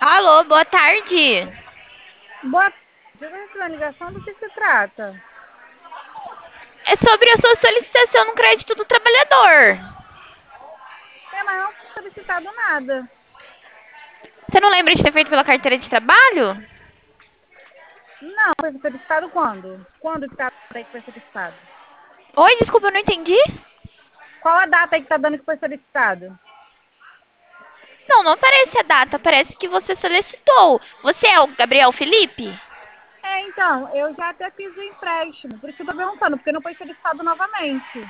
Alô, boa tarde. Boa tarde. Eu recebi uma ligação do que se trata? É sobre a sua solicitação no crédito do trabalhador. Mas não foi solicitado nada. Você não lembra de ter feito pela carteira de trabalho? Não, foi solicitado quando? Quando que tá aí que foi solicitado? Oi, desculpa, eu não entendi. Qual a data aí que tá dando que foi solicitado? Não, não aparece a data, parece que você solicitou. Você é o Gabriel Felipe? Então, eu já até fiz o empréstimo, por isso que eu tô perguntando, porque não foi solicitado novamente.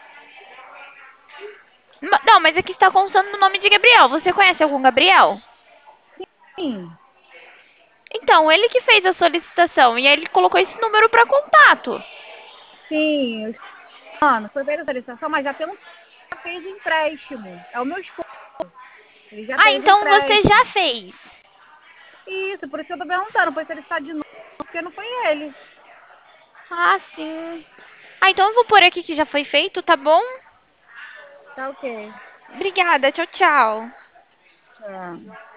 Não, mas aqui está constando o nome de Gabriel. Você conhece algum Gabriel? Sim, Então, ele que fez a solicitação e aí ele colocou esse número para contato. sim, mano, foi feita a solicitação, mas já tem um que já fez o empréstimo. É o meu esposo, ele já Ah, fez o então você já empréstimo. fez. Isso, por isso que eu tô perguntando, foi solicitado de novo, porque não foi ele. Ah, sim. Ah, então eu vou pôr aqui que já foi feito, tá bom? Tá ok. Obrigada, tchau, tchau. Tá.